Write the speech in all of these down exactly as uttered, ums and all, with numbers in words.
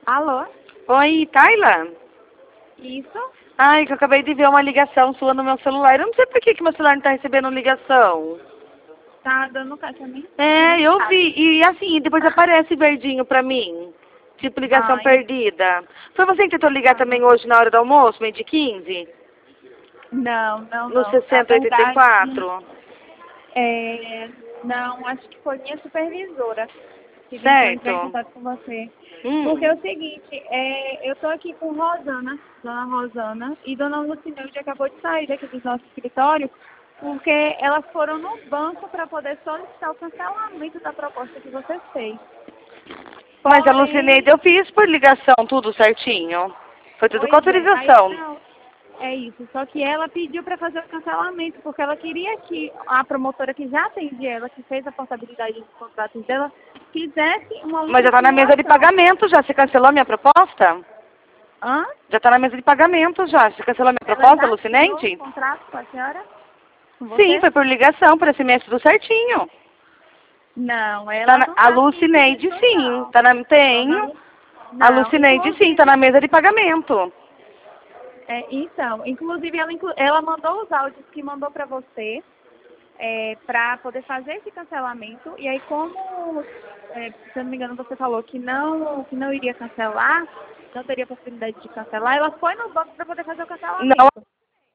Alô? Oi, Tayla? Isso? Ai, que eu acabei de ver uma ligação sua no meu celular. Eu não sei por que, que meu celular não tá recebendo ligação. Tá dando caixa também? É, eu vi. E assim, depois aparece verdinho pra mim. Tipo ligação Ai, perdida. Foi você que tentou ligar tá. também hoje na hora do almoço, meio de quinze? Não, não, No não. Na sessenta oitenta e verdade, quatro? é... não, acho que foi minha supervisora que tentou entrar em Certo. contato com você. Porque Hum. é o seguinte, é... eu tô aqui com Rosana, dona Rosana, e dona Lucineude acabou de sair daqui do nosso escritório, porque elas foram no banco para poder solicitar o cancelamento da proposta que você fez. Mas a Porém, Lucineide eu fiz por ligação, tudo certinho. Foi tudo com pois é, aí autorização. não, é isso. Só que ela pediu para fazer o cancelamento, porque ela queria que a promotora que já atende ela, que fez a portabilidade dos contratos dela, fizesse uma Mas já única tá na mesa de simulação. pagamento já. Você cancelou a minha proposta? Hã? Já tá na mesa de pagamento já. Você cancelou a minha Ela proposta, já assinou o Lucinente? contrato com a senhora? Com Sim, você? foi por ligação, por S M S tudo certinho. Não, Tá ela na, não a tá ciente Lucineide disso, sim. não. Tá na, Dona tenho. Lu... A Não, Lucineide sim, tá inclusive, na mesa de pagamento. é, então, inclusive ela, inclu... ela mandou os áudios que mandou para você, é, para poder fazer esse cancelamento. E aí, como, é, se eu não me engano, você falou que não, que não iria cancelar, não teria possibilidade de cancelar, ela foi no banco para poder fazer o Não, cancelamento.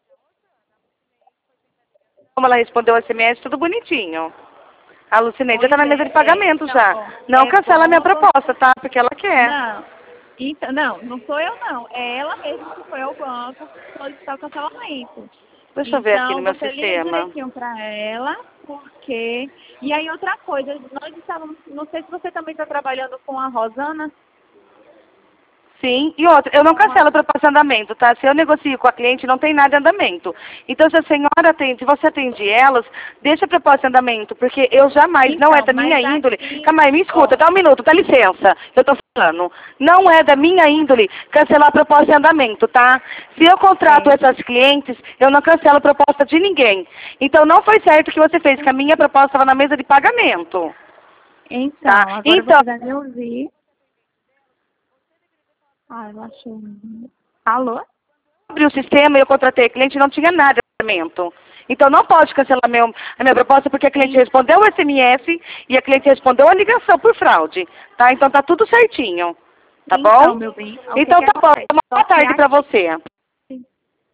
como ela respondeu o S M S, tudo bonitinho. A Lucineide já tá Pois na mesa de é, é, pagamento então, já. ó, Não é cancela a minha bom você... proposta, tá? Porque ela quer. Não, então, não, não sou eu não, é ela mesma que foi ao banco solicitar o cancelamento. Deixa eu ver aqui no Então, meu você liga sistema. direitinho para ela, porque... E aí, outra coisa, nós estávamos... Não sei se você também está trabalhando com a Rosana. Sim, e outra, eu não Com a... cancelo proposta em andamento, tá? Se eu negocio com a cliente, não tem nada em andamento. Então, se a senhora atende, se você atende elas, deixa a proposta em andamento, porque eu jamais, não é Então, da minha mas índole. aqui, Calma aí, me escuta, ó, dá um minuto, dá licença, eu tô falando. Não é da minha índole cancelar a proposta em andamento, tá? Se eu contrato é, essas clientes, eu não cancelo a proposta de ninguém. Então, não foi certo o que você fez, que a minha proposta estava na mesa de pagamento, tá? então, agora Então, você vai me ouvir. Ah, eu achei. Alô? abri o sistema e eu contratei a cliente, não tinha nada de pagamento. Então não pode cancelar meu, a minha proposta porque a cliente En- respondeu o S M S e a cliente respondeu a ligação por fraude, tá? Então tá tudo certinho, tá Então, bom? meu bem, o que Então que tá bom, acontece? uma Só boa que tarde pra aqui você.